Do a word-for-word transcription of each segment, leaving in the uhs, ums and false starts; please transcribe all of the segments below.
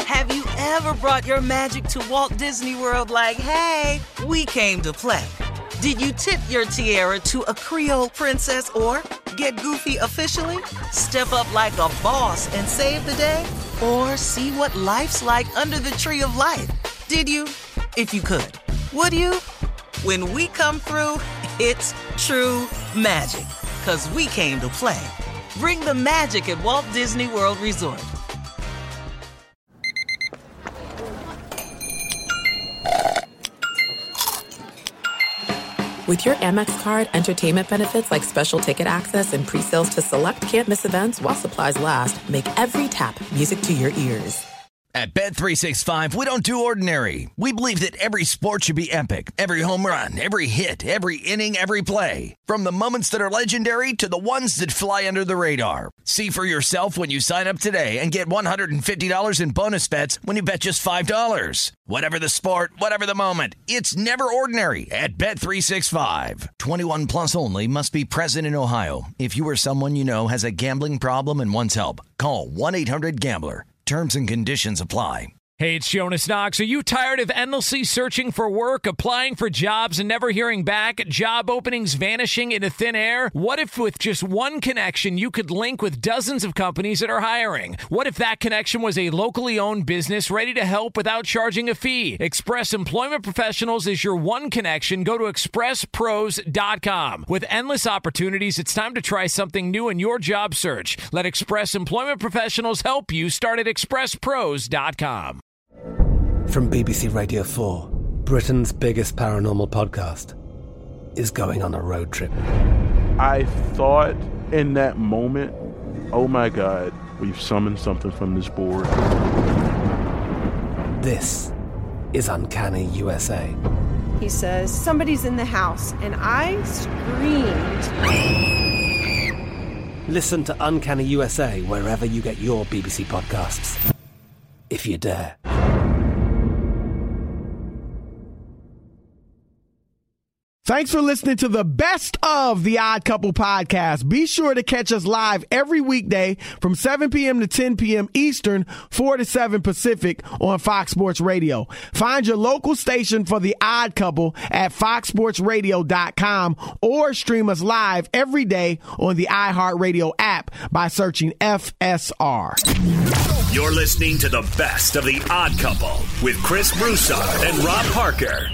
Have you ever brought your magic to Walt Disney World like, hey, we came to play? Did you tip your tiara to a Creole princess or get goofy officially? Step up like a boss and save the day? Or see what life's like under the tree of life? Did you? If you could. Would you? When we come through, it's true magic. 'Cause we came to play. Bring the magic at Walt Disney World Resort. With your Amex card, entertainment benefits like special ticket access and pre-sales to select can't-miss events while supplies last make every tap music to your ears. At Bet three sixty-five, we don't do ordinary. We believe that every sport should be epic. Every home run, every hit, every inning, every play. From the moments that are legendary to the ones that fly under the radar. See for yourself when you sign up today and get one hundred fifty dollars in bonus bets when you bet just five dollars. Whatever the sport, whatever the moment, it's never ordinary at Bet three sixty-five. twenty-one plus only. Must be present in Ohio. If you or someone you know has a gambling problem and wants help, call one eight hundred gambler. Terms and conditions apply. Hey, it's Jonas Knox. Are you tired of endlessly searching for work, applying for jobs, and never hearing back? Job openings vanishing into thin air? What if with just one connection, you could link with dozens of companies that are hiring? What if that connection was a locally owned business ready to help without charging a fee? Express Employment Professionals is your one connection. Go to express pros dot com. With endless opportunities, it's time to try something new in your job search. Let Express Employment Professionals help you. Start at express pros dot com. From B B C Radio four, Britain's biggest paranormal podcast is going on a road trip. I thought in that moment, oh my God, we've summoned something from this board. This is Uncanny U S A. He says, somebody's in the house, and I screamed. Listen to Uncanny U S A wherever you get your B B C podcasts, if you dare. Thanks for listening to the best of the Odd Couple podcast. Be sure to catch us live every weekday from seven p.m. to ten p.m. Eastern, four to seven Pacific on Fox Sports Radio. Find your local station for the Odd Couple at fox sports radio dot com or stream us live every day on the iHeartRadio app by searching F S R. You're listening to the best of the Odd Couple with Chris Broussard and Rob Parker.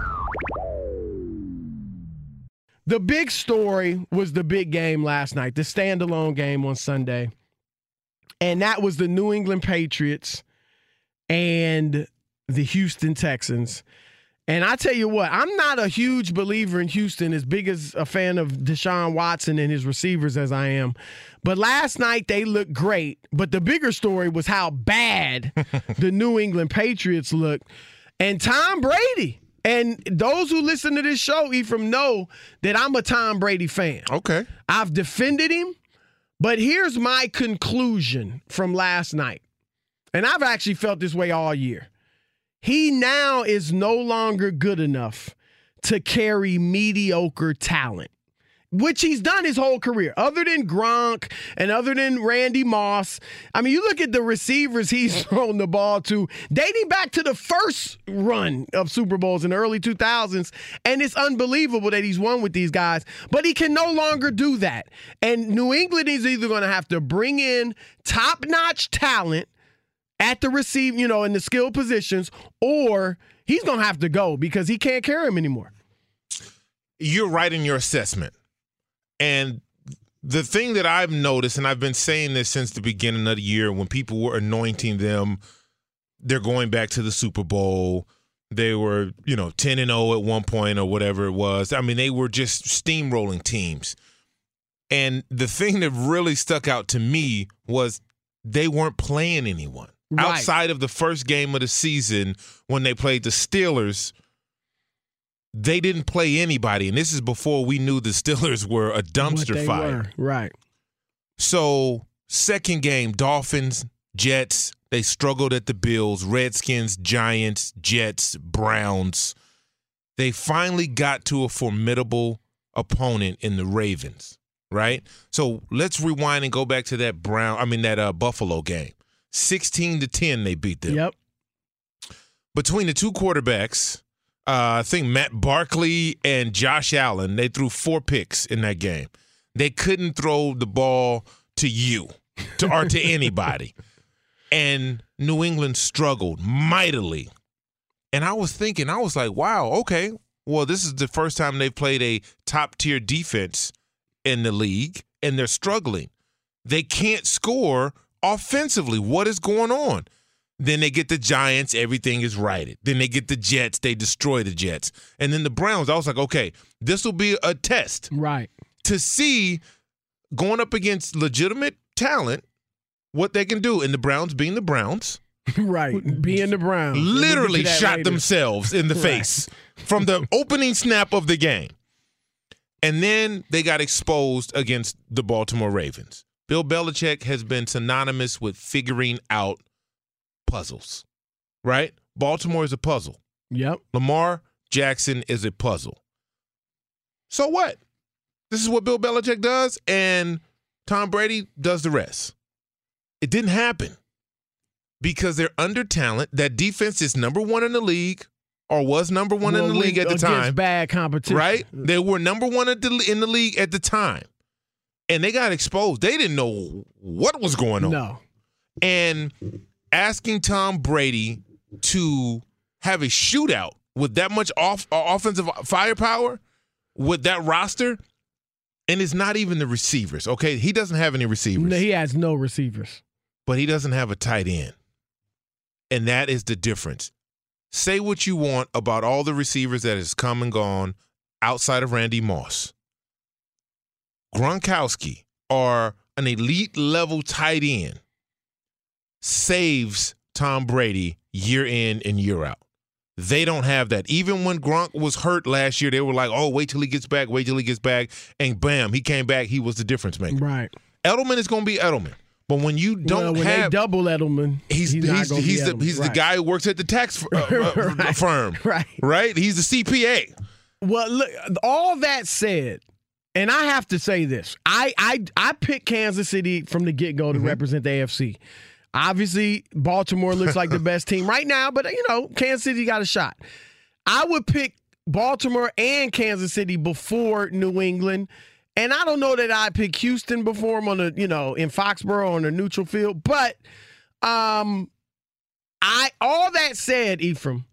The big story was the big game last night, the standalone game on Sunday. And that was the New England Patriots and the Houston Texans. And I tell you what, I'm not a huge believer in Houston, as big as a fan of Deshaun Watson and his receivers as I am. But last night they looked great. But the bigger story was how bad the New England Patriots looked. And Tom Brady. And those who listen to this show, Ephraim, know that I'm a Tom Brady fan. Okay. I've defended him, but here's my conclusion from last night. And I've actually felt this way all year. He now is no longer good enough to carry mediocre talent, which he's done his whole career. Other than Gronk and other than Randy Moss, I mean, you look at the receivers he's thrown the ball to, dating back to the first run of Super Bowls in the early two thousands, and it's unbelievable that he's won with these guys, but he can no longer do that. And New England is either going to have to bring in top-notch talent at the receive, you know, in the skill positions, or he's going to have to go because he can't carry him anymore. You're right in your assessment. And the thing that I've noticed, and I've been saying this since the beginning of the year, when people were anointing them, they're going back to the Super Bowl. They were, you know, ten and oh at one point or whatever it was. I mean, they were just steamrolling teams. And the thing that really stuck out to me was they weren't playing anyone. Right. Outside of the first game of the season when they played the Steelers, they didn't play anybody, and this is before we knew the Steelers were a dumpster fire. Were. Right. So, second game, Dolphins, Jets, they struggled at the Bills, Redskins, Giants, Jets, Browns. They finally got to a formidable opponent in the Ravens, right? So, let's rewind and go back to that Brown, I mean that uh, Buffalo game. sixteen to ten they beat them. Yep. Between the two quarterbacks, uh, I think Matt Barkley and Josh Allen, they threw four picks in that game. They couldn't throw the ball to you to, or to anybody. And New England struggled mightily. And I was thinking, I was like, wow, okay, well, this is the first time they've played a top-tier defense in the league, and they're struggling. They can't score offensively. What is going on? Then they get the Giants, everything is righted. Then they get the Jets, they destroy the Jets. And then the Browns, I was like, okay, this will be a test. Right. To see, going up against legitimate talent, what they can do. And the Browns being the Browns. Right, being the Browns. Literally shot later. themselves in the Right. face from the opening snap of the game. And then they got exposed against the Baltimore Ravens. Bill Belichick has been synonymous with figuring out puzzles, right? Baltimore is a puzzle. Yep. Lamar Jackson is a puzzle. So what? This is what Bill Belichick does, and Tom Brady does the rest. It didn't happen because they're under talent. That defense is number one in the league, or was number one Well, in the league at the against time. Bad competition, Right? They were number one at the, in the league at the time. And they got exposed. They didn't know what was going on. No. And asking Tom Brady to have a shootout with that much off uh, offensive firepower, with that roster, and it's not even the receivers, okay? He doesn't have any receivers. No, he has no receivers. But he doesn't have a tight end. And that is the difference. Say what you want about all the receivers that has come and gone outside of Randy Moss. Gronkowski, or an elite level tight end, saves Tom Brady year in and year out. They don't have that. Even when Gronk was hurt last year, they were like, oh, wait till he gets back, wait till he gets back. And bam, he came back. He was the difference maker. Right. Edelman is going to be Edelman. But when you don't well, when have they double Edelman, he's he's, he's, not gonna he's, be the, Edelman. he's right. the guy who works at the tax uh, uh, right. firm. Right. Right? He's the C P A. Well, look, all that said, and I have to say this. I I, I picked Kansas City from the get-go to Mm-hmm. represent the A F C. Obviously, Baltimore looks like the best team right now, but, you know, Kansas City got a shot. I would pick Baltimore and Kansas City before New England. And I don't know that I'd pick Houston before them on the, you know, in Foxborough on a neutral field. But um, I all that said, Ephraim,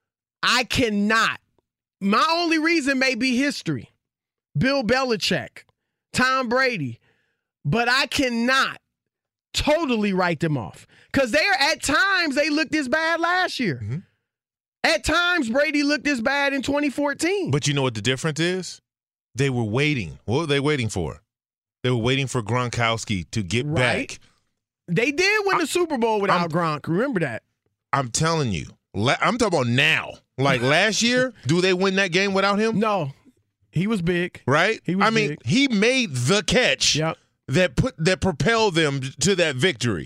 I cannot. My only reason may be history. Bill Belichick, Tom Brady. But I cannot totally write them off. Because they're at times they looked this bad last year. Mm-hmm. At times Brady looked this bad in twenty fourteen. But you know what the difference is? They were waiting. What were they waiting for? They were waiting for Gronkowski to get Right. back. They did win the I'm- Super Bowl without I'm- Gronk. Remember that. I'm telling you. La- I'm talking about now. Like last year, do they win that game without him? No. He was big. Right? He was I mean, big. he made the catch Yep. that put that propelled them to that victory.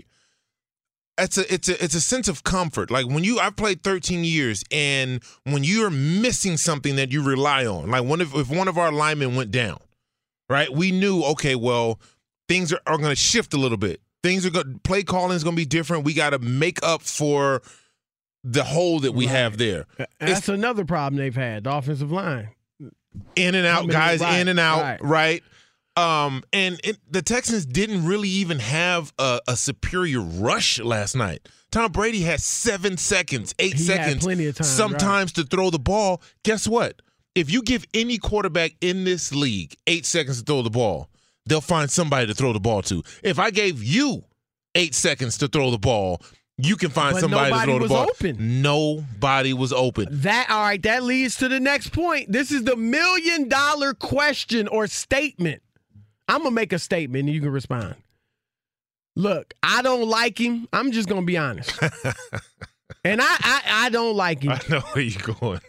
It's a it's a it's a sense of comfort. Like when you I've played thirteen years, and when you're missing something that you rely on, like one of if one of our linemen went down, right? We knew, okay, well, things are, are going to shift a little bit. Things are going play calling is going to be different. We got to make up for the hole that we Right. have there. That's It's another problem they've had, the offensive line. in and out, Coming in, guys, right, in and out, right. right? Um, and it, the Texans didn't really even have a, a superior rush last night. Tom Brady had seven seconds, eight He had seconds, plenty of time, sometimes to throw the ball. Guess what? If you give any quarterback in this league eight seconds to throw the ball, they'll find somebody to throw the ball to. If I gave you eight seconds to throw the ball, you can find But somebody to nobody throw the was ball. open. Nobody was open. That all right, that leads to the next point. This is the million dollar question or statement. I'm gonna make a statement and you can respond. Look, I don't like him. I'm just gonna be honest. and I, I I don't like him. I know where you're going.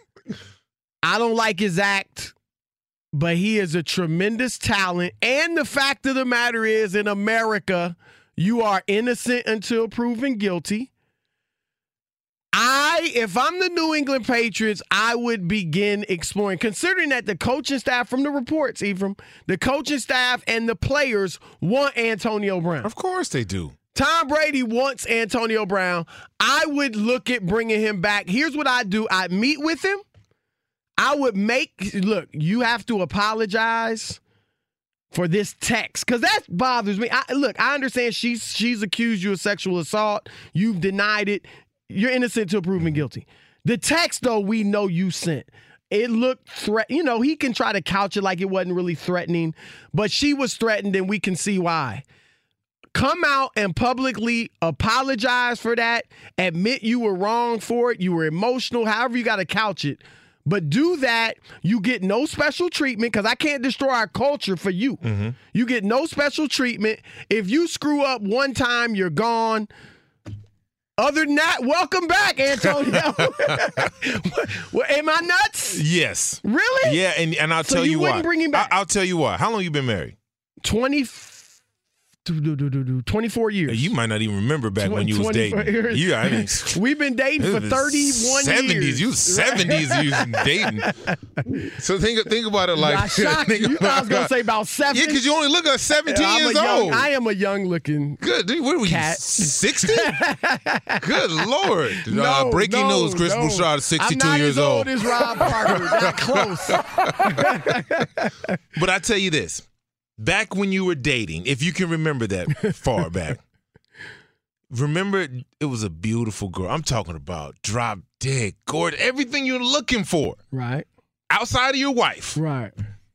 I don't like his act, but he is a tremendous talent. And the fact of the matter is, in America, you are innocent until proven guilty. I, if I'm the New England Patriots, I would begin exploring, considering that the coaching staff, from the reports, Ephraim, the coaching staff and the players want Antonio Brown. Of course they do. Tom Brady wants Antonio Brown. I would look at bringing him back. Here's what I do. I meet with him. I would make, look, you have to apologize for this text, because that bothers me. I, look, I understand she's she's accused you of sexual assault. You've denied it. You're innocent until proven guilty. The text, though, we know you sent. It looked threat. You know, he can try to couch it like it wasn't really threatening, but she was threatened, and we can see why. Come out and publicly apologize for that. Admit you were wrong for it. You were emotional, however you got to couch it. But do that, you get no special treatment, because I can't destroy our culture for you. Mm-hmm. You get no special treatment. If you screw up one time, you're gone. Other than that, welcome back, Antonio. What, am I nuts? Yes. Really? Yeah, and, and I'll so tell you, you why. Wouldn't bring him back? I, I'll tell you why. How long you been married? twenty twenty-four years. You might not even remember back when you was dating. Years. You, I mean, we've been dating for thirty-one seventies, years. You seventies, you was dating. So think think about it like. I shocked you. About, I was gonna say about seven. Yeah, because you only look like seventeen I'm years young, old. I am a young looking. Good. Dude, what were you? Cat. sixty? Good Lord. No, uh, breaking no, news: Chris no. Broussard is sixty-two I'm not years as old. old as Rob Parker. Not close. But I tell you this. Back when you were dating, if you can remember that far back, remember it was a beautiful girl. I'm talking about drop dead, gorgeous, everything you're looking for. Right. Outside of your wife. Right.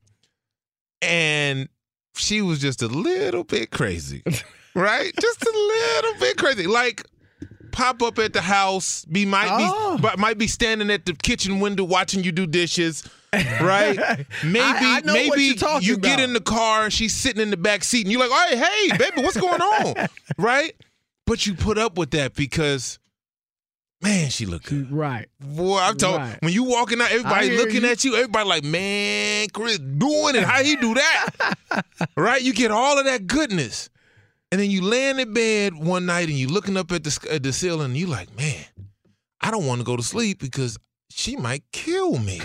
And she was just a little bit crazy. Right? Just a little bit crazy. Like, pop up at the house, be might oh. be might be standing at the kitchen window watching you do dishes. Right? Maybe I, I know maybe what you're talking you about. get in the car, she's sitting in the back seat, and you're like, hey, hey, baby, what's going on? Right? But you put up with that because, man, she looked good. Right. Boy, I'm talking, right. when you walking out, everybody looking you. at you, everybody like, man, Chris doing it. How he do that? Right? You get all of that goodness. And then you laying in bed one night and you looking up at the, at the ceiling and you like, man, I don't want to go to sleep because she might kill me.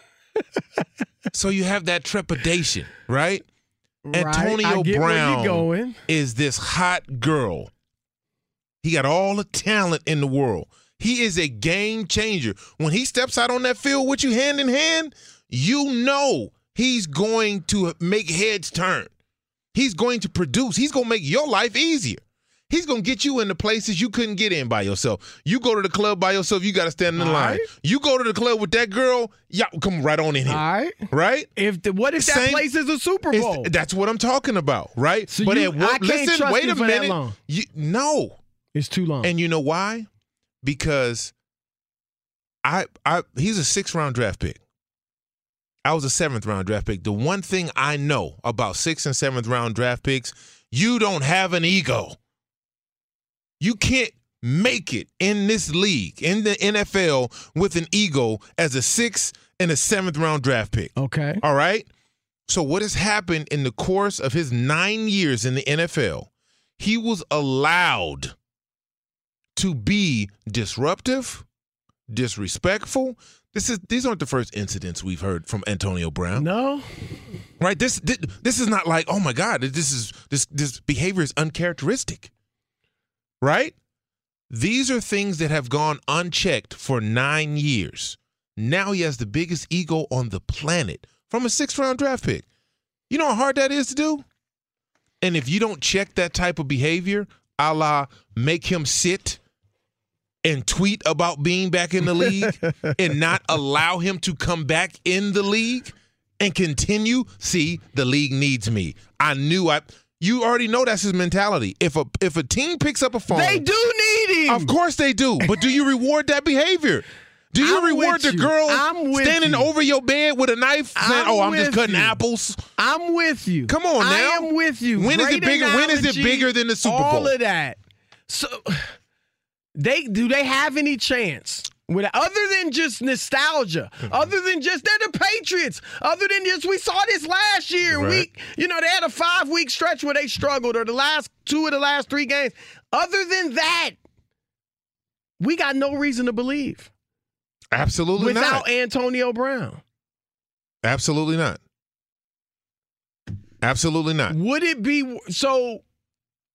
So you have that trepidation, right? Right. Antonio I get Brown where you're going. is this hot girl. He got all the talent in the world. He is a game changer. When he steps out on that field with you hand in hand, you know he's going to make heads turn. He's going to produce. He's going to make your life easier. He's going to get you into places you couldn't get in by yourself. You go to the club by yourself, you got to stand in All line. right. You go to the club with that girl, y'all come right on in here. All right. Right? If the, what if that Same- place is a Super It's- Bowl? that's what I'm talking about, right? So but you- at what, I can't listen, trust wait you a for that minute. long. You, no. It's too long. And you know why? Because I, I, he's a sixth round draft pick. I was a seventh round draft pick. The one thing I know about sixth and seventh round draft picks, you don't have an ego. You can't make it in this league, in the N F L, with an ego as a sixth and a seventh round draft pick. Okay. All right? So what has happened in the course of his nine years in the N F L, he was allowed to be disruptive, disrespectful. This is these aren't the first incidents we've heard from Antonio Brown. No. Right? This this, this is not like, oh my God, this is this this behavior is uncharacteristic. Right? These are things that have gone unchecked for nine years. Now he has the biggest ego on the planet from a sixth round draft pick. You know how hard that is to do? And if you don't check that type of behavior, a la make him sit and tweet about being back in the league and not allow him to come back in the league and continue, see, the league needs me. I knew I you already know that's his mentality. If a if a team picks up a phone, They do need him. of course they do. But do you reward that behavior? Do you I'm reward with the you. girl I'm with standing you. over your bed with a knife saying, I'm "Oh, I'm just with cutting you. apples"? I'm with you. Come on now. I am with you. When is Great it bigger? When is it analogy, bigger than the Super Bowl? All of that. So, they do they have any chance? With, other than just nostalgia, Mm-hmm. other than just they're the Patriots, other than just we saw this last year. Right. We, you know, they had a five week stretch where they struggled, or the last two of the last three games. Other than that, we got no reason to believe Absolutely without not. Antonio Brown. Absolutely not. Absolutely not. Would it be so?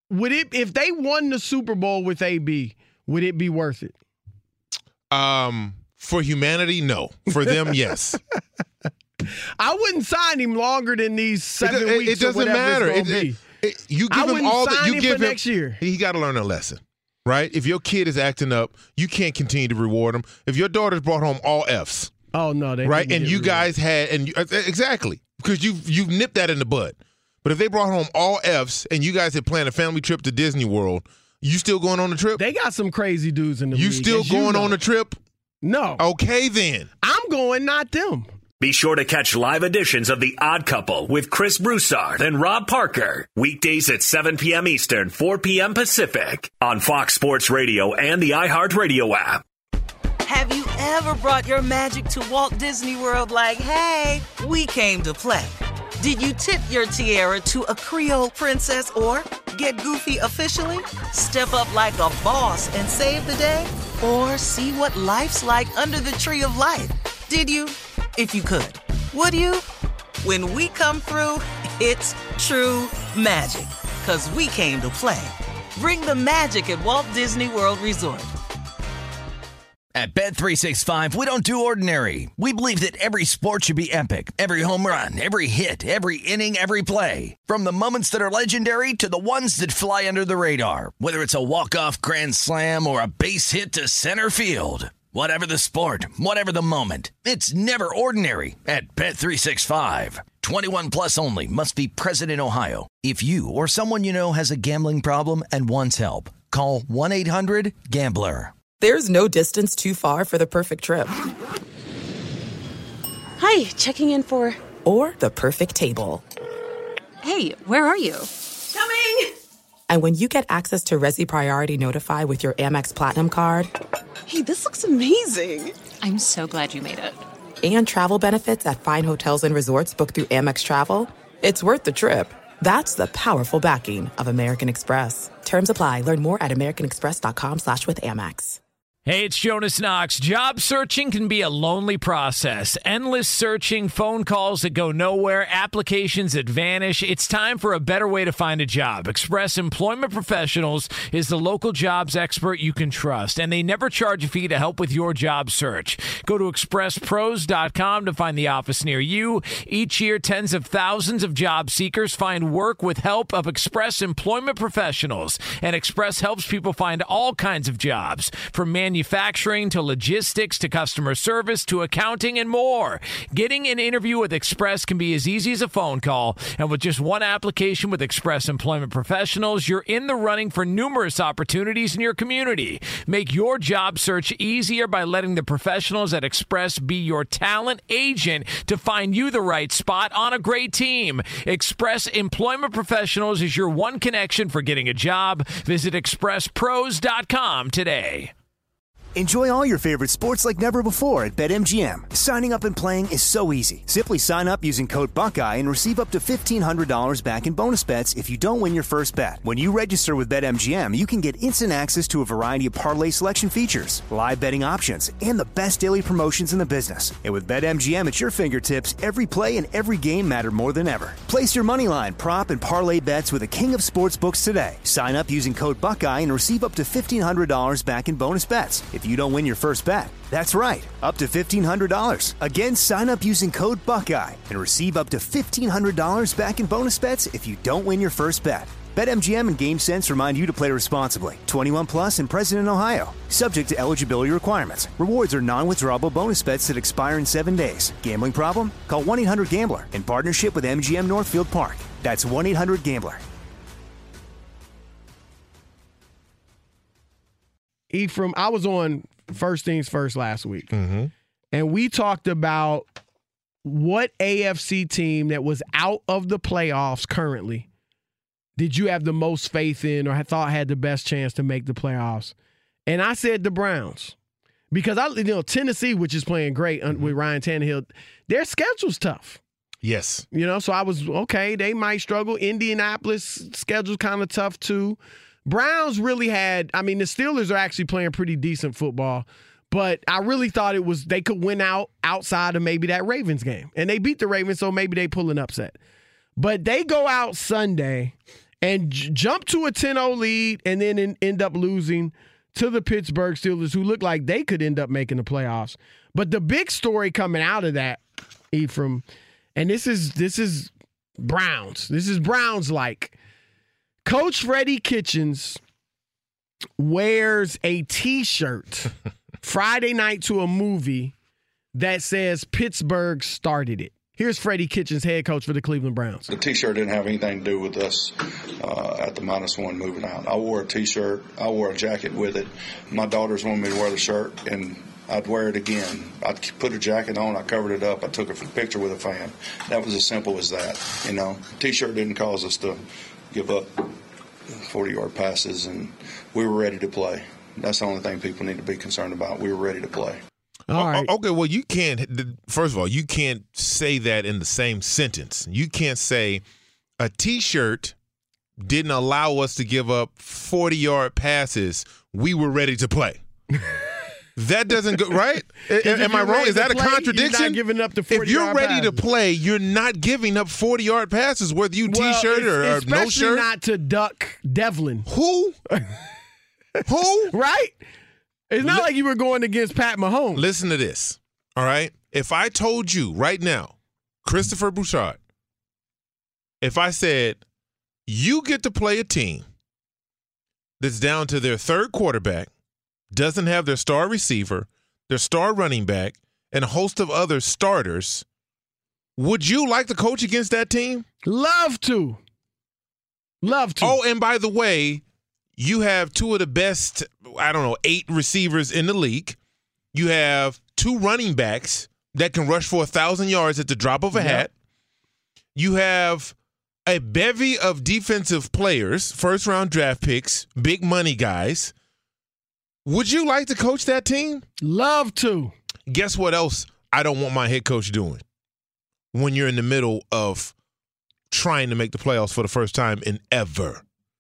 would it if they won the Super Bowl with A B, would it be worth it? Um, for humanity, no. For them, yes. I wouldn't sign him longer than these seven it, weeks. It doesn't or matter. It's it, be. It, it, you give I him all that. You him give for him next year. He got to learn a lesson, right? If your kid is acting up, you can't continue to reward him. If your daughter's brought home all Fs, oh no, they right, and you rewarded. guys had and you, exactly because you you nipped that in the bud. But if they brought home all Fs and you guys had planned a family trip to Disney World, you still going on the trip? They got some crazy dudes in the you league. Still going you know. on the trip? No. Okay, then. I'm going, not them. Be sure to catch live editions of The Odd Couple with Chris Broussard and Rob Parker. Weekdays at seven p.m. Eastern, four p.m. Pacific on Fox Sports Radio and the iHeartRadio app. Have you ever brought your magic to Walt Disney World like, hey, we came to play? Did you tip your tiara to a Creole princess or get goofy officially? Step up like a boss and save the day? Or see what life's like under the tree of life? Did you? If you could. Would you? When we come through, it's true magic. 'Cause we came to play. Bring the magic at Walt Disney World Resort. At Bet three sixty-five, we don't do ordinary. We believe that every sport should be epic. Every home run, every hit, every inning, every play. From the moments that are legendary to the ones that fly under the radar. Whether it's a walk-off grand slam or a base hit to center field. Whatever the sport, whatever the moment. It's never ordinary at Bet three sixty-five. twenty-one plus only. Must be present in Ohio. If you or someone you know has a gambling problem and wants help, call one eight hundred gambler. There's no distance too far for the perfect trip. Hi, checking in for... Or the perfect table. Hey, where are you? Coming! And when you get access to Resi Priority Notify with your Amex Platinum card... Hey, this looks amazing. I'm so glad you made it. And travel benefits at fine hotels and resorts booked through Amex Travel. It's worth the trip. That's the powerful backing of American Express. Terms apply. Learn more at americanexpress.com slash with Amex. Hey, it's Jonas Knox. Job searching can be a lonely process. Endless searching, phone calls that go nowhere, applications that vanish. It's time for a better way to find a job. Express Employment Professionals is the local jobs expert you can trust, and they never charge a fee to help with your job search. Go to express pros dot com to find the office near you. Each year, tens of thousands of job seekers find work with help of Express Employment Professionals, and Express helps people find all kinds of jobs, from manufacturing Manufacturing to logistics to customer service to accounting and more. Getting an interview with Express can be as easy as a phone call, and with just one application with Express Employment Professionals, you're in the running for numerous opportunities in your community. Make your job search easier by letting the professionals at Express be your talent agent to find you the right spot on a great team. Express Employment Professionals is your one connection for getting a job. Visit express pros dot com today. Enjoy all your favorite sports like never before at BetMGM. Signing up and playing is so easy. Simply sign up using code Buckeye and receive up to fifteen hundred dollars back in bonus bets if you don't win your first bet. When you register with BetMGM, you can get instant access to a variety of parlay selection features, live betting options, and the best daily promotions in the business. And with BetMGM at your fingertips, every play and every game matter more than ever. Place your moneyline, prop, and parlay bets with the king of sportsbooks today. Sign up using code Buckeye and receive up to fifteen hundred dollars back in bonus bets if you don't win your first bet. That's right, up to fifteen hundred dollars. Again, sign up using code Buckeye and receive up to fifteen hundred dollars back in bonus bets if you don't win your first bet. BetMGM and GameSense remind you to play responsibly. twenty-one plus and present in Ohio. Subject to eligibility requirements. Rewards are non-withdrawable bonus bets that expire in seven days. Gambling problem? Call one eight hundred gambler in partnership with M G M Northfield Park. That's one eight hundred gambler. Ephraim, I was on First Things First last week, mm-hmm. and we talked about what A F C team that was out of the playoffs currently did you have the most faith in or had thought had the best chance to make the playoffs? And I said the Browns. Because, I, you know, Tennessee, which is playing great mm-hmm. with Ryan Tannehill, their schedule's tough. Yes. You know, so I was, okay, they might struggle. Indianapolis schedule's kind of tough, too. Browns really had, I mean, the Steelers are actually playing pretty decent football, but I really thought it was, they could win out outside of maybe that Ravens game. And they beat the Ravens, so maybe they pull an upset. But they go out Sunday, and j- jump to a ten oh lead and then in, end up losing to the Pittsburgh Steelers, who look like they could end up making the playoffs. But the big story coming out of that, Ephraim, and this is this is Browns. This is Browns-like. Coach Freddie Kitchens wears a T-shirt Friday night to a movie that says Pittsburgh started it. Here's Freddie Kitchens, head coach for the Cleveland Browns. The T-shirt didn't have anything to do with us uh, at the minus one moving out. I wore a T-shirt. I wore a jacket with it. My daughters wanted me to wear the shirt, and I'd wear it again. I'd put a jacket on. I covered it up. I took a picture with a fan. That was as simple as that. You know, T-shirt didn't cause us to give up forty-yard passes, and we were ready to play. That's the only thing people need to be concerned about. We were ready to play. All right. Okay, well, you can't – first of all, you can't say that in the same sentence. You can't say a T-shirt didn't allow us to give up forty-yard passes. We were ready to play. That doesn't go – right? Am I wrong? Is that a play, contradiction? You're not giving up the forty-yard If you're ready passes. to play, you're not giving up forty-yard passes, whether you well, T-shirt or, or no especially shirt. not to duck Devlin. Who? Who? Right? It's not like you were going against Pat Mahomes. Listen to this, all right? If I told you right now, Christopher Bouchard, if I said, you get to play a team that's down to their third quarterback, doesn't have their star receiver, their star running back, and a host of other starters, would you like to coach against that team? Love to. Love to. Oh, and by the way, you have two of the best, I don't know, eight receivers in the league. You have two running backs that can rush for one thousand yards at the drop of a Yep. hat. You have a bevy of defensive players, first-round draft picks, big money guys. Would you like to coach that team? Love to. Guess what else I don't want my head coach doing when you're in the middle of trying to make the playoffs for the first time in ever?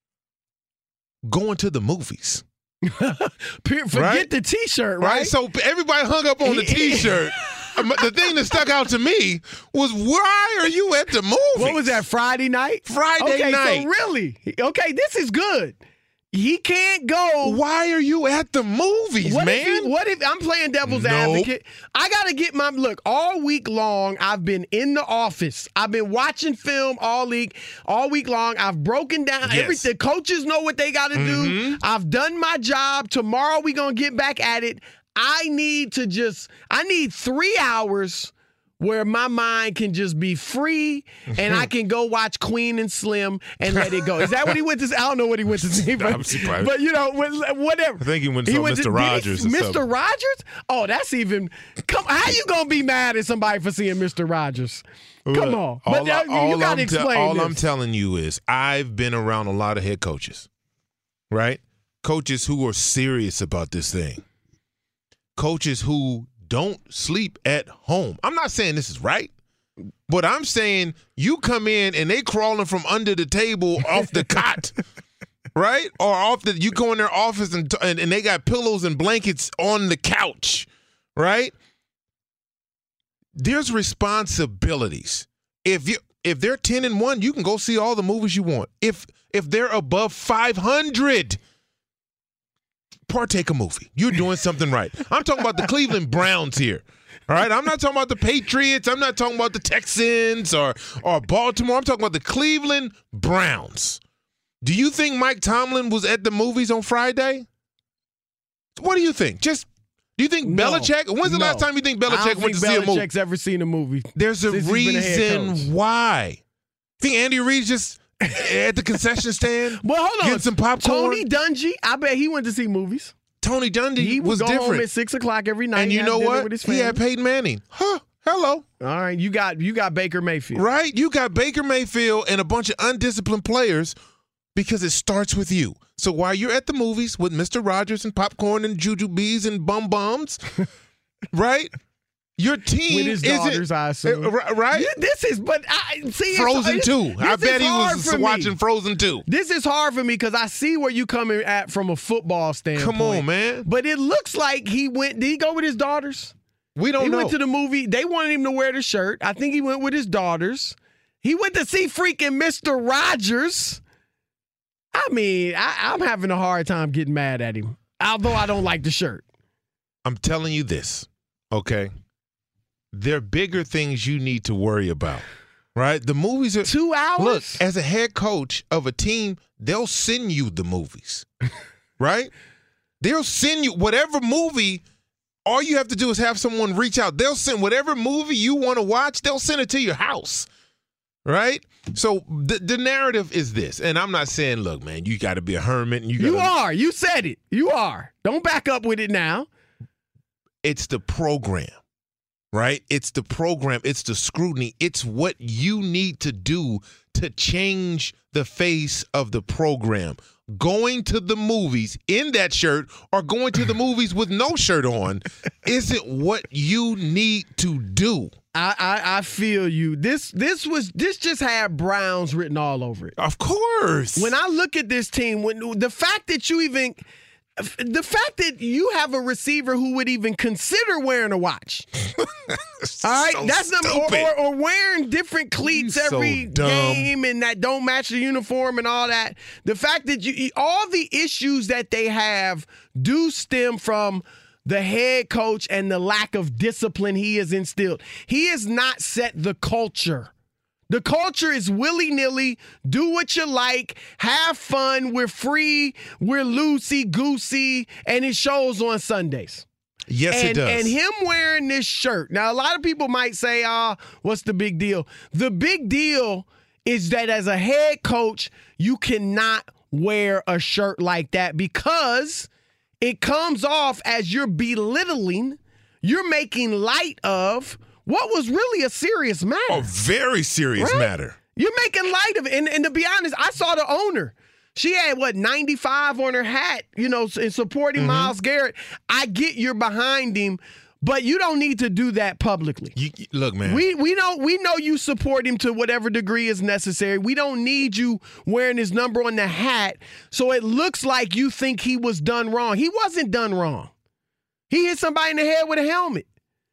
Going to the movies. Forget right? the T-shirt, right? right? So everybody hung up on the T-shirt. The thing that stuck out to me was, why are you at the movies? What was that, Friday night? Friday okay, night. So really? Okay, this is good. He can't go. Why are you at the movies, what man? If he, what if I'm playing devil's Nope. advocate? I got to get my look. All week long, I've been in the office. I've been watching film all week, all week long. I've broken down Yes. everything. Coaches know what they got to Mm-hmm. do. I've done my job. Tomorrow we gonna get back at it. I need to just. I need three hours where my mind can just be free and I can go watch Queen and Slim and let it go. Is that what he went to see? I don't know what he went to see, but, I'm surprised. but you know, whatever. I think he went to Mister Rogers or Mister something. Rogers? Oh, that's even. Come, how you gonna be mad at somebody for seeing Mister Rogers? Come Look, on, all but I- you all gotta I'm te- explain all this. I'm telling you is I've been around a lot of head coaches, right? Coaches who are serious about this thing. Coaches who don't sleep at home. I'm not saying this is right, but I'm saying you come in and they crawling from under the table off the cot, right? Or off the you go in their office and, and and they got pillows and blankets on the couch, right? There's responsibilities. If you if they're ten and one, you can go see all the movies you want. If if they're above five hundred, partake a movie. You're doing something right. I'm talking about the Cleveland Browns here. All right, I'm not talking about the Patriots. I'm not talking about the Texans or or Baltimore. I'm talking about the Cleveland Browns. Do you think Mike Tomlin was at the movies on Friday? What do you think? Just do you think No. Belichick? When's the No. last time you think I Belichick don't went to think see a movie? Belichick's ever seen a movie. There's a since he's been a head coach. reason why. Think Andy Reid's just at the concession stand? Well, hold on. Getting some popcorn? Tony Dungy, I bet he went to see movies. Tony Dungy He would was go different. home at six o'clock every night. And you have know dinner what? With his He family. had Peyton Manning. Huh? Hello. All right, you got you got Baker Mayfield. Right? You got Baker Mayfield and a bunch of undisciplined players because it starts with you. So while you're at the movies with Mister Rogers and popcorn and jujubes and bum bums, right? Your team With his isn't daughters, I assume. uh, right. Yeah, This is, but I see it's- Frozen it's- two. this I is bet he hard was for me. watching Frozen two. This is hard for me because I see where you coming at from a football standpoint. Come on, man. But it looks like he went. Did he go with his daughters? We don't he know. went to the movie. They wanted him to wear the shirt. I think he went with his daughters. He went to see freaking Mister Rogers. I mean, I, I'm having a hard time getting mad at him, although I don't like the shirt. I'm telling you this, okay? There are bigger things you need to worry about, right? The movies are two hours. Look, as a head coach of a team, they'll send you the movies, right? They'll send you whatever movie. All you have to do is have someone reach out. They'll send whatever movie you want to watch. They'll send it to your house, right? So the, the narrative is this, and I'm not saying, look, man, you got to be a hermit. And you gotta, you are. You said it. You are. Don't back up with it now. It's the program. Right? It's the program. It's the scrutiny. It's what you need to do to change the face of the program. Going to the movies in that shirt or going to the movies with no shirt on isn't what you need to do. I, I I feel you. This this was this just had Browns written all over it. Of course. When I look at this team, when the fact that you even The fact that you have a receiver who would even consider wearing a watch. All right? So That's number or, or, or wearing different cleats You're every so game and that don't match the uniform and all that. The fact that you all the issues that they have do stem from the head coach and the lack of discipline he has instilled. He has not set the culture. The culture is willy-nilly, do what you like, have fun, we're free, we're loosey-goosey, and it shows on Sundays. Yes, and, it does. And him wearing this shirt. Now, a lot of people might say, ah, oh, what's the big deal? The big deal is that as a head coach, you cannot wear a shirt like that because it comes off as you're belittling, you're making light of what was really a serious matter. A very serious right? matter. You're making light of it. And, and to be honest, I saw the owner. She had, what, ninety-five on her hat, you know, in supporting mm-hmm. Myles Garrett. I get you're behind him, but you don't need to do that publicly. You, look, man. We we know we know you support him to whatever degree is necessary. We don't need you wearing his number on the hat so it looks like you think he was done wrong. He wasn't done wrong. He hit somebody in the head with a helmet.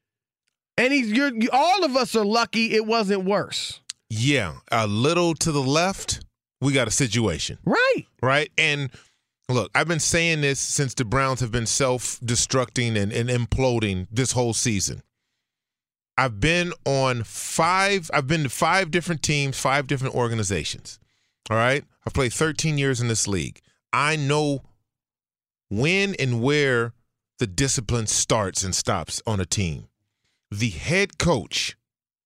And he's you're, all of us are lucky it wasn't worse. Yeah, a little to the left, we got a situation. Right. Right? And look, I've been saying this since the Browns have been self-destructing and, and imploding this whole season. I've been on five, I've been to five different teams, five different organizations. All right? I've played thirteen years in this league. I know when and where the discipline starts and stops on a team. The head coach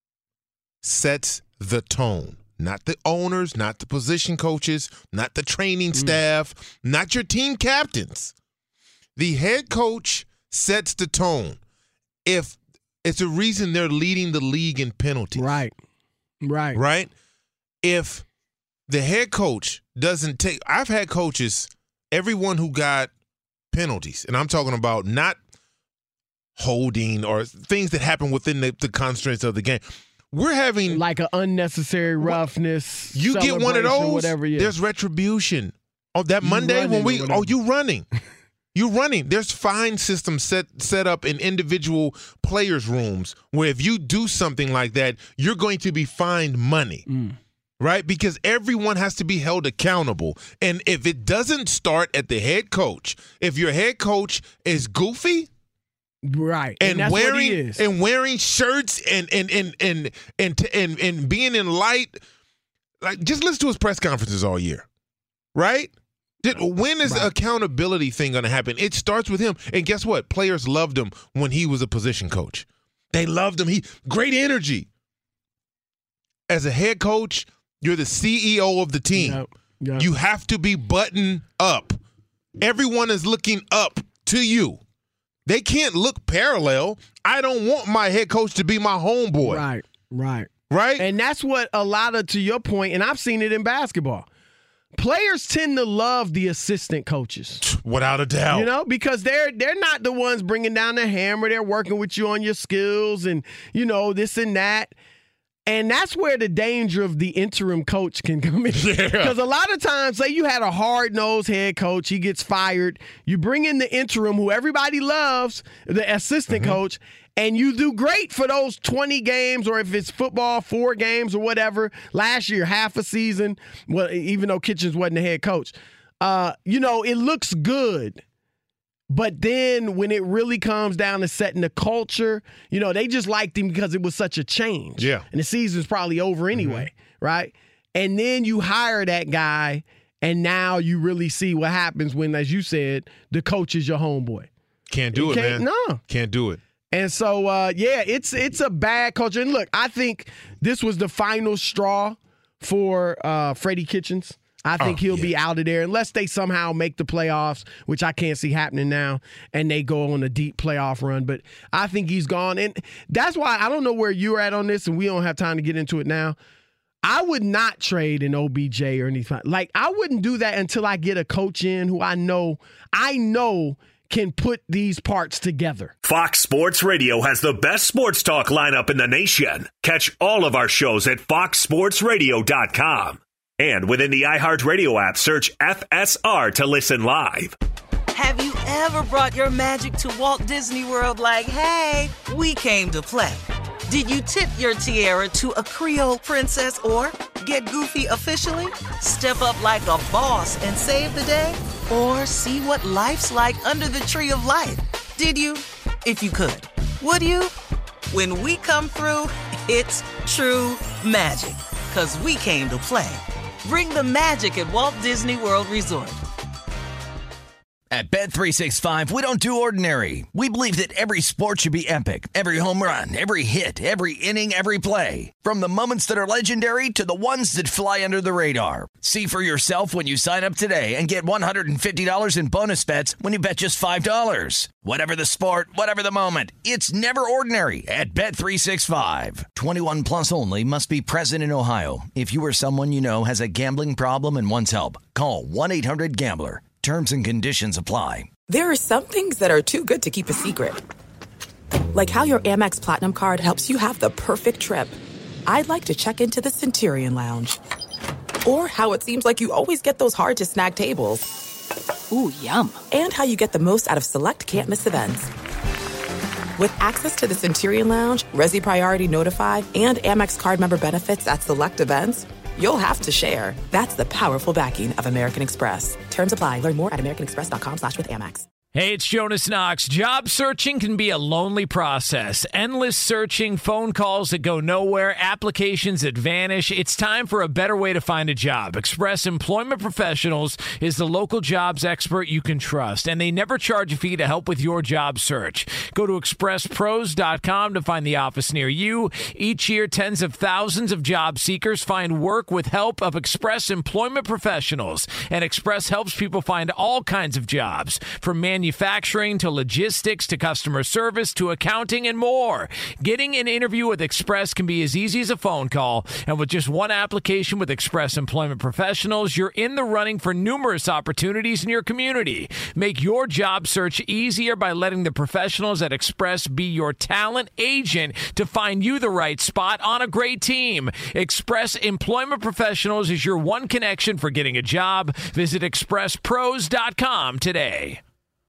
sets the tone, not the owners, not the position coaches, not the training staff, mm. not your team captains. The head coach sets the tone. If it's a reason they're leading the league in penalties. Right. Right. Right? If the head coach doesn't take – I've had coaches, everyone who got penalties, and I'm talking about not holding or things that happen within the, the constraints of the game. We're having like an unnecessary roughness. You get one of those. Whatever, yeah. There's retribution. Oh, that you Monday when we oh you running, you running. There's fine systems set set up in individual players' rooms where if you do something like that, you're going to be fined money, mm. right? Because everyone has to be held accountable. And if it doesn't start at the head coach, if your head coach is goofy. Right, and, and that's wearing what he is. and wearing shirts and and and and and and, and being in light, like just listen to his press conferences all year, right? Did, when is right. the accountability thing going to happen? It starts with him, and guess what? Players loved him when he was a position coach. They loved him. He great energy. As a head coach, you're the C E O of the team. Yep. Yep. You have to be buttoned up. Everyone is looking up to you. They can't look parallel. I don't want my head coach to be my homeboy. Right, right. Right? And that's what a lot of, to your point, and I've seen it in basketball, players tend to love the assistant coaches. Without a doubt. You know, because they're they're not the ones bringing down the hammer. They're working with you on your skills and, you know, this and that. And that's where the danger of the interim coach can come in. Because yeah. a lot of times, say you had a hard-nosed head coach, he gets fired. You bring in the interim, who everybody loves, the assistant mm-hmm. coach, and you do great for those twenty games, or if it's football, four games or whatever. Last year, half a season, well, even though Kitchens wasn't the head coach. Uh, you know, it looks good. But then when it really comes down to setting the culture, you know, they just liked him because it was such a change. Yeah. And the season's probably over anyway, mm-hmm. right? And then you hire that guy, and now you really see what happens when, as you said, the coach is your homeboy. Can't do it, man. No. Can't do it. And so, uh, yeah, it's it's a bad culture. And look, I think this was the final straw for uh, Freddie Kitchens. I think oh, he'll yeah. be out of there unless they somehow make the playoffs, which I can't see happening now, and they go on a deep playoff run. But I think he's gone. And that's why I don't know where you're at on this, and we don't have time to get into it now. I would not trade an O B J or anything. Like, I wouldn't do that until I get a coach in who I know, I know can put these parts together. Fox Sports Radio has the best sports talk lineup in the nation. Catch all of our shows at fox sports radio dot com. And within the iHeartRadio app, search F S R to listen live. Have you ever brought your magic to Walt Disney World like, hey, we came to play? Did you tip your tiara to a Creole princess or get goofy officially? Step up like a boss and save the day? Or see what life's like under the tree of life? Did you? If you could. Would you? When we come through, it's true magic. 'Cause we came to play. Bring the magic at Walt Disney World Resort. At Bet three sixty-five, we don't do ordinary. We believe that every sport should be epic. Every home run, every hit, every inning, every play. From the moments that are legendary to the ones that fly under the radar. See for yourself when you sign up today and get one hundred fifty dollars in bonus bets when you bet just five dollars. Whatever the sport, whatever the moment, it's never ordinary at Bet three sixty-five. twenty-one plus only. Must be present in Ohio. If you or someone you know has a gambling problem and wants help, call one eight hundred gambler. Terms and conditions apply. There are some things that are too good to keep a secret. Like how your Amex Platinum card helps you have the perfect trip. I'd like to check into the Centurion Lounge. Or how it seems like you always get those hard-to-snag tables. Ooh, yum. And how you get the most out of select can't-miss events. With access to the Centurion Lounge, Resi Priority Notify, and Amex card member benefits at select events, you'll have to share. That's the powerful backing of American Express. Terms apply. Learn more at americanexpress.com slash with Amex. Hey, it's Jonas Knox. Job searching can be a lonely process. Endless searching, phone calls that go nowhere, applications that vanish. It's time for a better way to find a job. Express Employment Professionals is the local jobs expert you can trust, and they never charge a fee to help with your job search. Go to express pros dot com to find the office near you. Each year, tens of thousands of job seekers find work with help of Express Employment Professionals, and Express helps people find all kinds of jobs, from manufacturing Manufacturing to logistics to customer service to accounting and more. Getting an interview with Express can be as easy as a phone call. And with just one application with Express Employment Professionals, you're in the running for numerous opportunities in your community. Make your job search easier by letting the professionals at Express be your talent agent to find you the right spot on a great team. Express Employment Professionals is your one connection for getting a job. Visit express pros dot com today.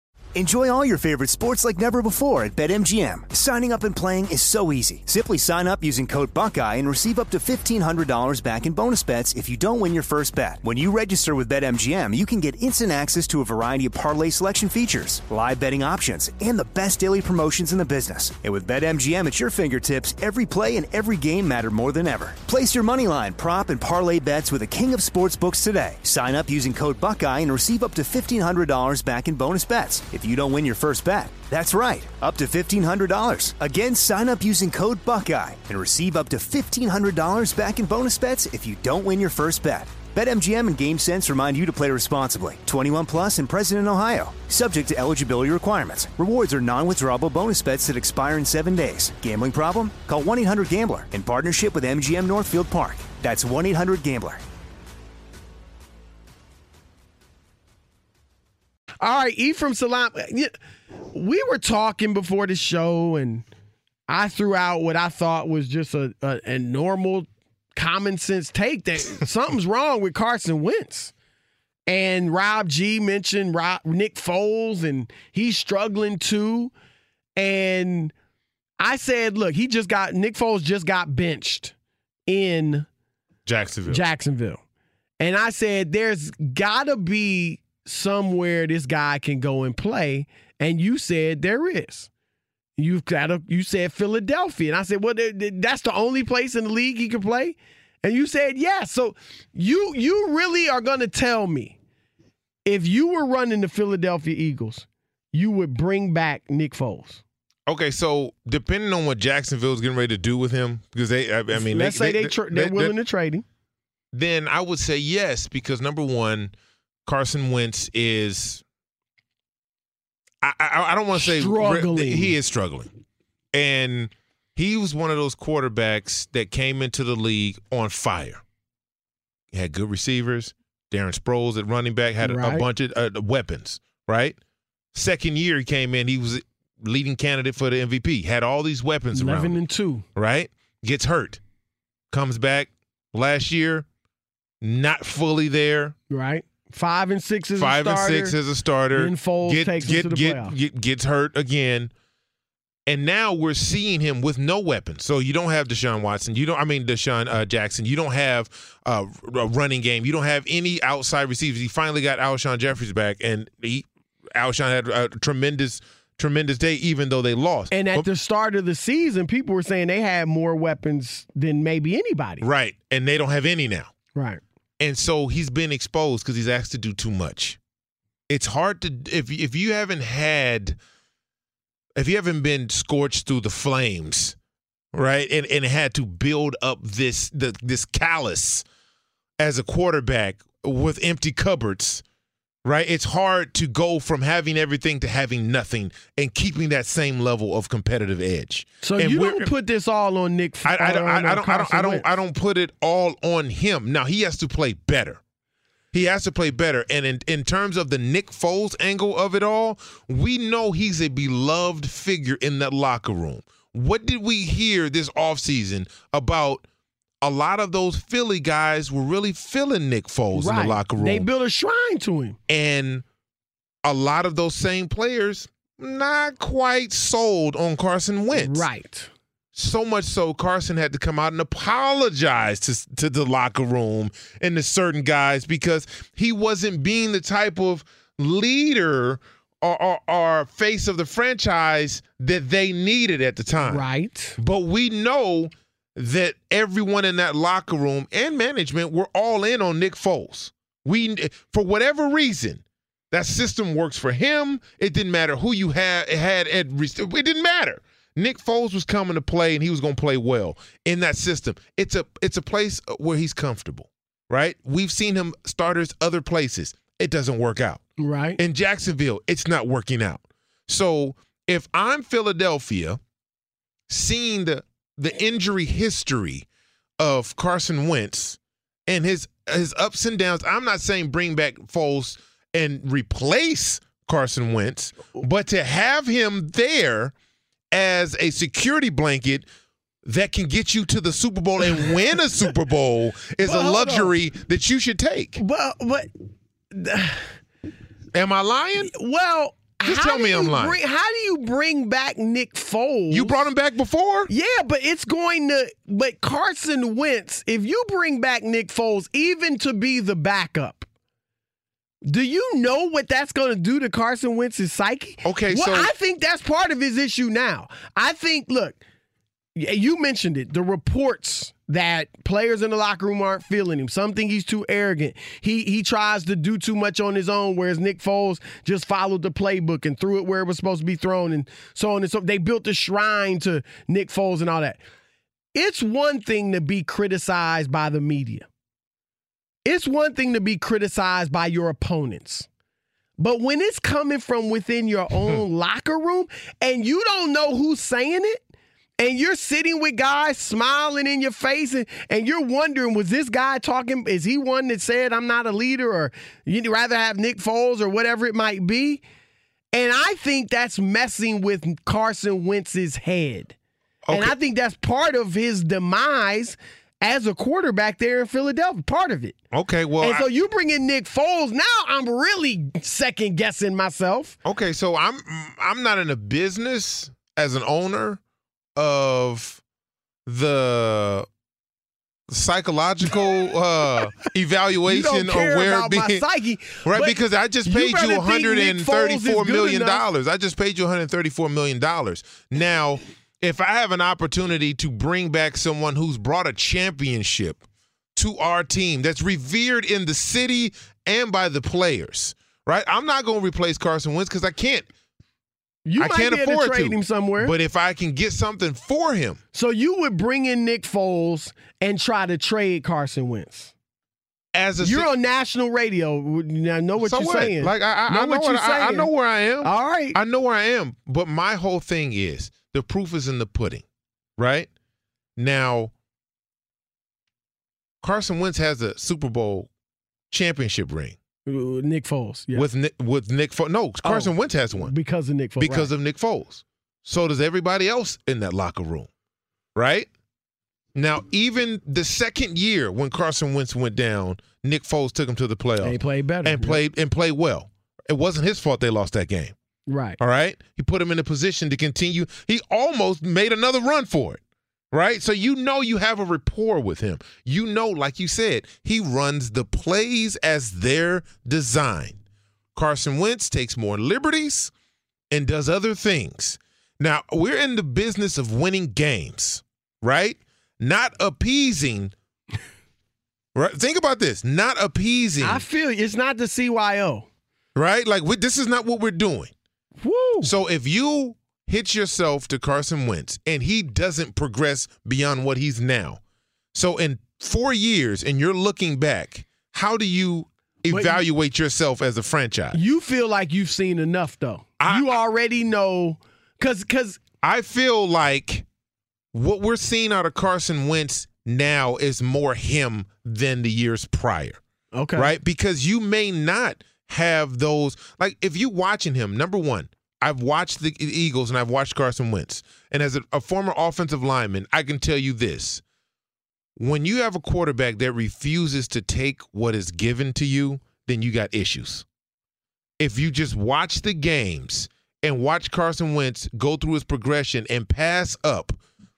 Enjoy all your favorite sports like never before at BetMGM. Signing up and playing is so easy. Simply sign up using code Buckeye and receive up to fifteen hundred dollars back in bonus bets if you don't win your first bet. When you register with BetMGM, you can get instant access to a variety of parlay selection features, live betting options, and the best daily promotions in the business. And with BetMGM at your fingertips, every play and every game matter more than ever. Place your moneyline, prop, and parlay bets with the king of sportsbooks today. Sign up using code Buckeye and receive up to fifteen hundred dollars back in bonus bets if you don't win your first bet. That's right, up to fifteen hundred dollars. Again, sign up using code Buckeye and receive up to fifteen hundred dollars back in bonus bets if you don't win your first bet. BetMGM and GameSense remind you to play responsibly. twenty-one plus and present in Ohio. Subject to eligibility requirements. Rewards are non-withdrawable bonus bets that expire in seven days. Gambling problem? Call one eight hundred gambler in partnership with M G M Northfield Park. That's one eight hundred gambler. All right, Ephraim Salaam, we were talking before the show, and I threw out what I thought was just a, a, a normal common sense take that something's wrong with Carson Wentz. And Rob G mentioned Rob, Nick Foles, and he's struggling too. And I said, look, he just got Nick Foles just got benched in Jacksonville. Jacksonville. And I said, there's got to be somewhere this guy can go and play. And you said there is. You've got to, you said Philadelphia. And I said, well, that's the only place in the league he can play? And you said, yes. Yeah. So you you really are going to tell me if you were running the Philadelphia Eagles, you would bring back Nick Foles. Okay, so depending on what Jacksonville's getting ready to do with him, because they, I, I mean, let's they, say they, they, tra- they're willing to trade him, then I would say yes, because number one, Carson Wentz is, I, I, I don't want to say struggling. He is struggling, and he was one of those quarterbacks that came into the league on fire. He had good receivers. Darren Sproles at running back had a, right. a bunch of uh, weapons, right? Second year he came in, he was leading candidate for the M V P. Had all these weapons around. eleven and two. Right? Gets hurt. Comes back last year, not fully there. Right. Five and six as Five a starter. Five and six as a starter. Then Foles get, takes get, him to the get, playoffs. Get, gets hurt again. And now we're seeing him with no weapons. So you don't have Deshaun Watson. You don't. I mean Deshaun uh, Jackson. You don't have uh, a running game. You don't have any outside receivers. He finally got Alshon Jeffries back, and he, Alshon had a tremendous, tremendous day, even though they lost. And at but, the start of the season, people were saying they had more weapons than maybe anybody. Right, and they don't have any now. Right. And so he's been exposed because he's asked to do too much. It's hard to if if you haven't had. If you haven't been scorched through the flames, right, and, and had to build up this the, this callus as a quarterback with empty cupboards, right, it's hard to go from having everything to having nothing and keeping that same level of competitive edge. So and you don't put this all on Nick. I, I, don't, I, I, don't, I don't. I don't. Wentz. I don't put it all on him. Now he has to play better. He has to play better. And in, in terms of the Nick Foles angle of it all, we know he's a beloved figure in that locker room. What did we hear this offseason about a lot of those Philly guys were really feeling Nick Foles right. in the locker room? They built a shrine to him. And a lot of those same players not quite sold on Carson Wentz. Right. So much so, Carson had to come out and apologize to, to the locker room and to certain guys because he wasn't being the type of leader or, or, or face of the franchise that they needed at the time. Right. But we know that everyone in that locker room and management were all in on Nick Foles. We, for whatever reason, that system works for him. It didn't matter who you had. had at, it didn't matter. Nick Foles was coming to play, and he was going to play well in that system. It's a it's a place where he's comfortable, right? We've seen him starters other places. It doesn't work out. Right. In Jacksonville, it's not working out. So if I'm Philadelphia, seeing the the injury history of Carson Wentz and his his ups and downs, I'm not saying bring back Foles and replace Carson Wentz, but to have him there as a security blanket that can get you to the Super Bowl and win a Super Bowl is well, a luxury that you should take. Well, but am I lying? Well, just tell me I'm lying. Bring, how do you bring back Nick Foles? You brought him back before? Yeah, but it's going to. But Carson Wentz, if you bring back Nick Foles, even to be the backup, do you know what that's going to do to Carson Wentz's psyche? Okay, well, so I think that's part of his issue now. I think, look, you mentioned it, the reports that players in the locker room aren't feeling him. Some think he's too arrogant. He he tries to do too much on his own, whereas Nick Foles just followed the playbook and threw it where it was supposed to be thrown and so on and so. They built a shrine to Nick Foles and all that. It's one thing to be criticized by the media. It's one thing to be criticized by your opponents. But when it's coming from within your own locker room and you don't know who's saying it, and you're sitting with guys smiling in your face and, and you're wondering, was this guy talking, is he one that said I'm not a leader, or you'd rather have Nick Foles or whatever it might be? And I think that's messing with Carson Wentz's head. And I think that's part of his demise as a quarterback there in Philadelphia. Part of it. Okay, well. And so I, you bring in Nick Foles. Now I'm really second guessing myself. Okay, so I'm I'm not in a business as an owner of the psychological uh, evaluation of where it being, my psyche, right? Because I just paid you, you one hundred thirty-four million dollars. I just paid you one hundred thirty-four million dollars. Now, if I have an opportunity to bring back someone who's brought a championship to our team that's revered in the city and by the players, right? I'm not going to replace Carson Wentz because I can't. You I might can't be able afford to trade to, him somewhere. But if I can get something for him. So you would bring in Nick Foles and try to trade Carson Wentz. As a You're on national radio. Now know what so you're what? saying. Like I, I, know I know what, what you're I, saying. I know where I am. All right. I know where I am. But my whole thing is the proof is in the pudding, right? Now, Carson Wentz has a Super Bowl championship ring. Nick Foles. Yeah. With Nick, with Nick Foles. No, Carson oh, Wentz has one. Because of Nick Foles. Because right. of Nick Foles. So does everybody else in that locker room, right? Now, even the second year when Carson Wentz went down, Nick Foles took him to the playoffs. And he played better. And yeah. played and played well. It wasn't his fault they lost that game. Right. All right? He put him in a position to continue. He almost made another run for it. Right? So you know you have a rapport with him. You know, like you said, he runs the plays as they're designed. Carson Wentz takes more liberties and does other things. Now, we're in the business of winning games, right? Not appeasing. Right? Think about this. Not appeasing. I feel it's not the C Y O. Right? Like, we, this is not what we're doing. Woo. So if you hit yourself to Carson Wentz and he doesn't progress beyond what he's now, so in four years and you're looking back, how do you evaluate you, yourself as a franchise? You feel like you've seen enough, though. I, you already know. Because because I feel like what we're seeing out of Carson Wentz now is more him than the years prior. Okay. Right? Because you may not have those. Like, if you're watching him, number one, I've watched the Eagles and I've watched Carson Wentz. And as a, a former offensive lineman, I can tell you this. When you have a quarterback that refuses to take what is given to you, then you got issues. If you just watch the games and watch Carson Wentz go through his progression and pass up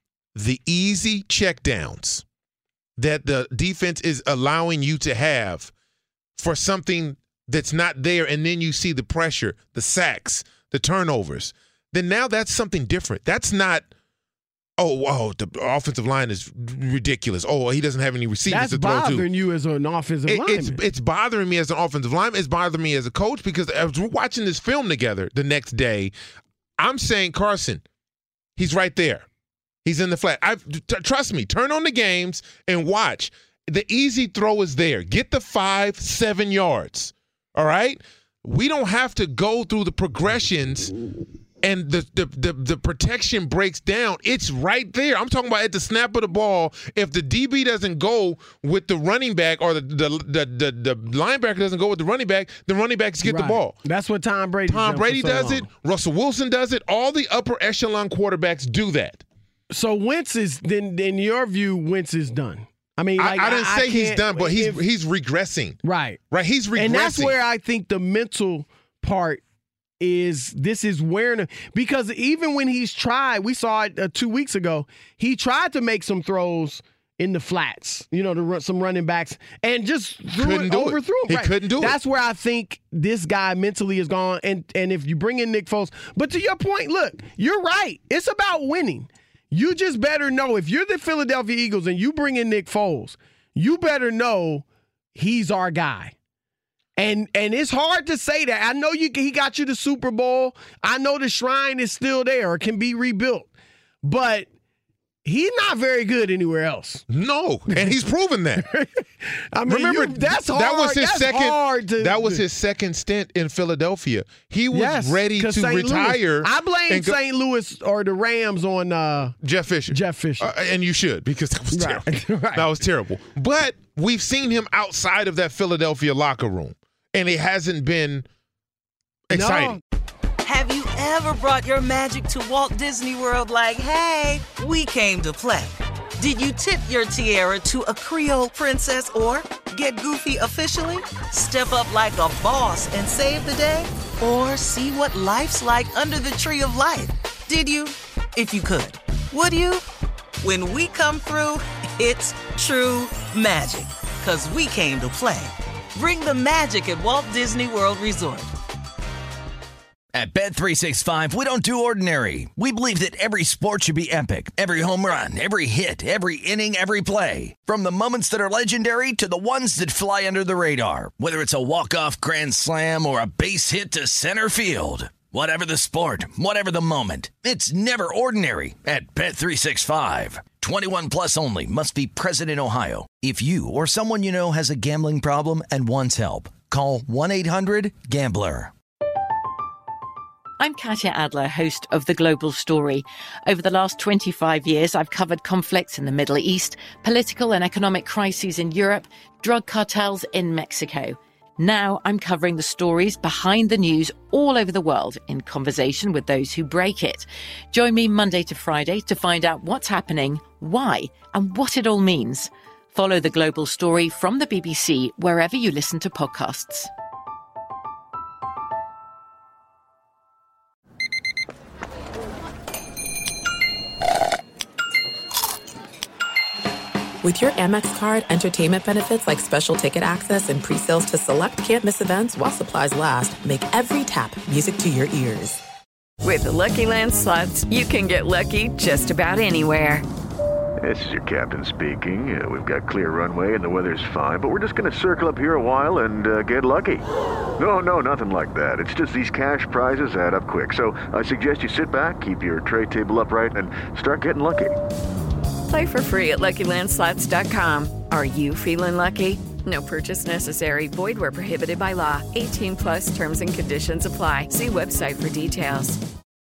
the easy checkdowns that the defense is allowing you to have for something that's not there, and then you see the pressure, the sacks, the turnovers, then now that's something different. That's not, oh, oh, the offensive line is ridiculous. Oh, he doesn't have any receivers that's to throw to. That's bothering you as an offensive it, lineman. It's, it's bothering me as an offensive lineman. It's bothering me as a coach because as we're watching this film together the next day, I'm saying, Carson, he's right there. He's in the flat. I've, t- trust me, turn on the games and watch. The easy throw is there. Get the five, seven yards. All right? We don't have to go through the progressions and the, the the the protection breaks down. It's right there. I'm talking about at the snap of the ball. If the D B doesn't go with the running back or the the the, the, the linebacker doesn't go with the running back, the running backs get right. the ball. That's what Tom Brady Tom Brady so does long. it. Russell Wilson does it. All the upper echelon quarterbacks do that. So Wentz is, then in your view, Wentz is done. I mean, like, I, I didn't I, say I he's done, but he's if, he's regressing. Right. Right. He's regressing. And that's where I think the mental part is. This is wearing because even when he's tried, we saw it uh, two weeks ago. He tried to make some throws in the flats, you know, to run some running backs, and just threw couldn't it, do overthrew it. him. He right. couldn't do That's it. That's where I think this guy mentally is gone. And and if you bring in Nick Foles, but to your point, look, you're right. It's about winning. You just better know if you're the Philadelphia Eagles and you bring in Nick Foles, you better know he's our guy. And and it's hard to say that. I know you he got you the Super Bowl. I know the shrine is still there or can be rebuilt. But he's not very good anywhere else. No, and he's proven that. I mean, remember you, that's hard. That was his that's second. Hard to, that was his second stint in Philadelphia. He was yes, ready to Saint retire. Louis, I blame go, Saint Louis or the Rams on uh, Jeff Fisher. Jeff Fisher, uh, and you should because that was right. terrible. right. That was terrible. But we've seen him outside of that Philadelphia locker room, and it hasn't been exciting. No. Have you ever brought your magic to Walt Disney World like, hey, we came to play? Did you tip your tiara to a Creole princess or get goofy officially? Step up like a boss and save the day? Or see what life's like under the tree of life? Did you? If you could. Would you? When we come through, it's true magic. 'Cause we came to play. Bring the magic at Walt Disney World Resort. At Bet three sixty-five, we don't do ordinary. We believe that every sport should be epic. Every home run, every hit, every inning, every play. From the moments that are legendary to the ones that fly under the radar. Whether it's a walk-off grand slam or a base hit to center field. Whatever the sport, whatever the moment. It's never ordinary at Bet three sixty-five. twenty-one plus only. Must be present in Ohio. If you or someone you know has a gambling problem and wants help, call one eight hundred gambler. I'm Katya Adler, host of The Global Story. Over the last twenty-five years, I've covered conflicts in the Middle East, political and economic crises in Europe, drug cartels in Mexico. Now I'm covering the stories behind the news all over the world in conversation with those who break it. Join me Monday to Friday to find out what's happening, why, and what it all means. Follow The Global Story from the B B C wherever you listen to podcasts. With your Amex card, entertainment benefits like special ticket access and pre-sales to select can't-miss events while supplies last make every tap music to your ears. With the Lucky Land Slots, you can get lucky just about anywhere. This is your captain speaking. Uh, we've got clear runway and the weather's fine, but we're just going to circle up here a while and uh, get lucky. No, no, nothing like that. It's just these cash prizes add up quick. So I suggest you sit back, keep your tray table upright, and start getting lucky. Play for free at Lucky Land Slots dot com. Are you feeling lucky? No purchase necessary. Void where prohibited by law. eighteen plus terms and conditions apply. See website for details.